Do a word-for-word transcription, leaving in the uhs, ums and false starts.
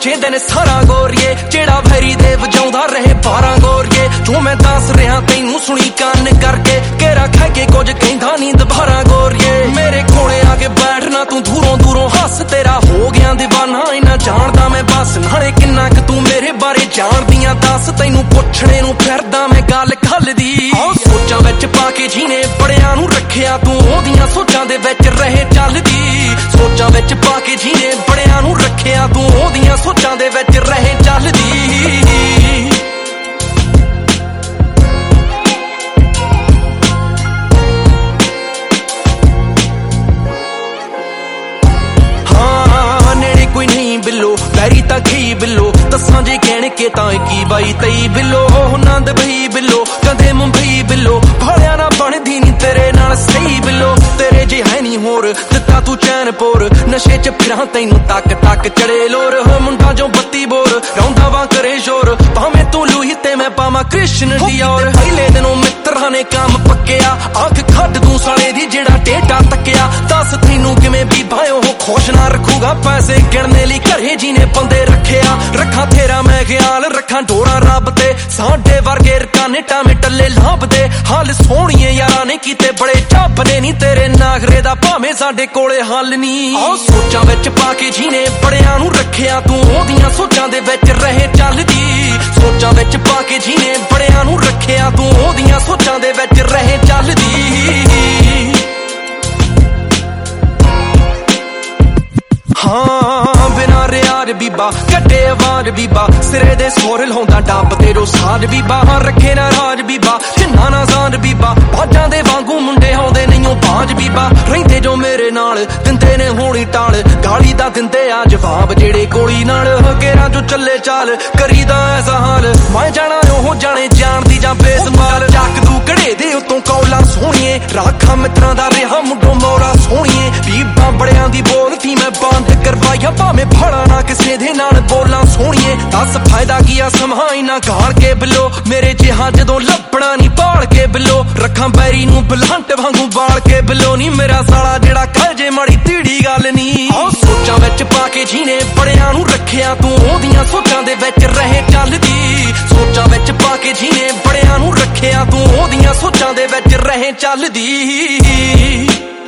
ਨੱਚੇਂਦੇ ਨੇ ਸਾਰਾ ਗੋਰੀਏ, ਜਿਹੜਾ ਵੈਰੀ ਦੇ ਵਜਾਉਂਦਾ ਰਹੇ ਬਾਰਾਂ ਗੋਰੀਏ। ਜੋ ਮੈਂ ਦੱਸ ਰਿਹਾ ਤੈਨੂੰ ਸੁਣੀ ਕੰਨ ਕਰਕੇ, ਘੇਰਾ ਖੈ ਕੇ ਕੁਝ ਕਹਿੰਦਾ ਨੀ ਦੁਬਾਰਾ ਗੋਰੀਏ। ਮੇਰੇ ਕੋਲੇ ਆ ਕੇ ਬੈਠਣਾ ਤੂੰ ਦੂਰੋਂ ਦੂਰੋਂ ਹੱਸ, ਤੇਰਾ ਹੋ ਗਿਆ ਦੀਵਾਨਾ ਇੰਨਾ ਜਾਣਦਾ ਮੈਂ ਬਸ। ਨਾਲੇ ਕਿੰਨਾ ਕੁ ਤੂੰ ਮੇਰੇ ਬਾਰੇ ਜਾਣਦੀਆਂ ਦੱਸ, ਤੈਨੂੰ ਪੁੱਛਣੇ ਨੂੰ ਫਿਰਦਾ ਮੈਂ ਗੱਲ ਖੱਲ ਦੀ। ਸੋਚਾਂ ਵਿੱਚ ਪਾ ਕੇ ਜੀਨੇ ਬੜਿਆਂ ਨੂੰ ਰੱਖਿਆ ਤੂੰ, ਉਹਦੀਆਂ ਸੋਚਾਂ ਦੇ ਵਿੱਚ ਰਹੇ ਚੱਲਦੀ। ਸੋਚਾਂ ਵਿੱਚ ਪਾ ਕੇ ਜੀਨੇ ਬੜਿਆਂ ਨੂੰ ਰੱਖਿਆ ਤੂੰ, ਉਹਦੀਆਂ ਸੋਚਾਂ ਦੇ ਵਿੱਚ ਰਹੇ ਚੱਲਦੀ। ਕੋਈ ਨਹੀਂ ਬਿੱਲੋ ਪੈਰੀ ਤਾਂ ਖੀ ਬਿੱਲੋ, ਦੱਸਾਂ ਜੇ ਕਹਿਣ ਕੇ ਤਾਂ ਕੀ ਬਾਈ ਤਈ ਬਿੱਲੋ। ਨੰਦ ਬਈ ਬਿੱਲੋ ਕਦੇ ਮੁੰਬਈ ਬਿੱਲੋ, ਭਾਲਿਆ ਨਾ ਬਣਦੀ ਨੀ ਤੇਰੇ ਨਾਲ ਸਹੀ ਬਿੱਲੋ। ਤੇਰੇ ਜੇ ਹੈ ਨੀ ਹੋਰ ਦਿੱਤਾ ਤੂੰ ਚੈਨਪੁਰ, ਨਸ਼ੇ ਚ ਫਿਰਾਂ ਤੈਨੂੰ ਤੱਕ ਤੱਕ ਚੜੇ ਲੋਰ। ਮੁੰਡਾ ਜੋ ਬੱਤੀ ਬੋਰ ਰੌਂਦਾ ਵਾਂ ਕਰੇ ਸ਼ੋਰ, ਭਾਵੇਂ ਤੂੰ ਲੂਹੀ ਤੇ ਮੈਂ ਪਾਵਾਂ ਕ੍ਰਿਸ਼ਨ ਦੀ ਔਰ। ਪਹਿਲੇ ਦਿਨੋਂ ਮਿੱਤਰਾਂ ਨੇ ਕੰਮ ਪੱਕਿਆ, ਅੱਖ ਖੱਡ ਤੂੰ ਸਾਲੇ ਦੀ ਜਿਹੜਾ ਟੇਡਾ ਤੱਕਿਆ। ਦੱਸ ਤੈਨੂੰ ਕਿਵੇਂ ਬੀਬਾ ਉਹ ਖੁਸ਼ ਨਾ ਰੱਖੂਗਾ, ਪੈਸੇ ਗਿਣਨੇ ਲਈ ਘਰੇ ਜੀਨੇ ਬੰਦੇ ਰੱਖਿਆ। ਰੱਖਾਂ ਤੇਰਾ ਮੈਂ ਖਿਆਲ ਰੱਖਾਂ ਡੋਰਾ ਰੱਬ ਤੇ, ਸਾਡੇ ਵਰਗੇ ਰਕਾਨੇ ਟਾਵੇਂ ਟੱਲੇ ਲੱਭਦੇ। ਹਾਲ ਸੋਹਣੀਏ ਯਾਰਾਂ ਨੇ ਕੀਤੇ ਬੜੇ ਚੱਬਦੇ ਨੀ ਤੇਰੇ ਨਾਗਰੇ ਦਾ, ਭਾਵੇਂ ਸਾਡੇ ਕੋਲੇ ਹੱਲ ਨੀ। ਆਹ ਸੋਚਾਂ ਵਿੱਚ ਪਾ ਕੇ ਜੀਨੇ ਬੜਿਆਂ ਨੂੰ ਰੱਖਿਆ ਤੂੰ, ਉਹਦੀਆਂ ਸੋਚਾਂ ਦੇ ਵਿੱਚ ਰਹੇ ਚੱਲਦੀ। ਸੋਚਾਂ ਵਿੱਚ ਪਾ ਕੇ ਜੀਨੇ ਬੜਿਆਂ ਨੂੰ ਰੱਖਿਆ ਤੂੰ, ਉਹਦੀਆਂ ਸੋਚਾਂ ਦੇ ਵਿੱਚ ਰਹੇ ਚੱਲਦੀ। ਹਾਂ ਬਿਨਾ ਰਿਆਰ ਬੀਬਾ ਕੱਢੇ ਵਾਰ ਬੀਬਾ, ਸਿਰੇ ਦੇ ਸੋਰ ਲਾਉਂਦਾ ਡੱਬ ਤੇ ਰੋਸਾਰ ਬੀਬਾ। ਰੱਖੇ ਨਾ ਰਾਜ ਬੀਬਾ ਜਿੰਨਾ ਨਾ ਸਾਂਝ ਬੀਬਾ, ਬਾਜਾਂ ਦੇ ਵਾਂਗੂ ਮੁੰਡੇ ਆਉਂਦੇ ਨਹੀਂ ਉਹ ਬਾਜ ਬੀਬਾ। ਰਹਿੰਦੇ ਜੋ ਮੇਰੇ ਨਾਲ ਦਿੰਦੇ ਨੇ ਹੋਣੀ ਟਾਲ, ਗਾਲੀ ਦਾ ਦਿੰਦੇ ਆ ਜਵਾਬ ਜਿਹੜੇ ਗੋਲੀ ਨਾਲ। ਘੇਰਾਂ ਚੋਂ ਚੱਲੇ ਚਾਲ ਕਰੀਦਾ ਐਸਾ ਹਾਲ, ਮੈਂ ਜਾਣਾ ਉਹ ਜਾਣੇ ਜਾਣਦੀ ਜਾਂ ਬੇਸਮਾਲ। ਚੱਕ ਦੂ ਘੜੇ ਦੇ ਉਤੋਂ ਕੌਲਾਂ ਸੋਹਣੀਏ, ਰਾਖਾਂ ਮਿੱਤਰਾਂ ਦਾ ਰਿਹਾ ਮੁੰਡੋਂ ਮੌਲਾ ਸੋਹਣੀਏ। ਬੀਬਾ ਬੜਿਆਂ ਦੀ ਬੋਲਤੀ ਮੈਂ ਬੰਦ ਕਰਵਾਇਆ, ਭਾਵੇਂ ਫੜਾ ਨਾ ਕਿਸੇ ਦੇ ਨਾਲ ਬੋਲਾਂ ਸੋਹਣੀਏ। ਦੱਸ ਫਾਇਦਾ ਕੀ ਆ ਸਮਾਂ ਇਨਾ ਗਾਲ ਕੇ ਬਿੱਲੋ, ਮੇਰੇ ਜਿਹਾ ਜਦੋਂ ਲੱਭਣਾ ਨੀ ਭਾਲ ਕੇ ਬਿੱਲੋ। ਰੱਖਾਂ ਬੈਰੀ ਨੂੰ ਬਲੰਟ ਵਾਂਗੂ ਬਾਲ ਕੇ ਬਿੱਲੋ, ਨੀ ਮੇਰਾ ਸਾਲਾ ਜਿਹੜਾ ਕਹਿ ਜੇ ਮਾੜੀ ਧੀੜੀ ਗੱਲ ਨੀ। ਸੋਚਾਂ ਵਿੱਚ ਪਾ ਕੇ ਜੀਨੇ ਬੜਿਆਂ ਨੂੰ ਰੱਖਿਆ ਤੂੰ, ਉਹਦੀਆਂ ਸੋਚਾਂ ਦੇ ਵਿੱਚ ਰਹੇ ਚੱਲਦੀ। ਸੋਚਾਂ ਵਿੱਚ ਪਾ ਕੇ ਜੀਨੇ ਬੜਿਆਂ ਨੂੰ ਰੱਖਿਆ ਤੂੰ, ਉਹਦੀਆਂ ਸੋਚਾਂ ਦੇ ਵਿੱਚ ਰਹੇ ਚੱਲਦੀ।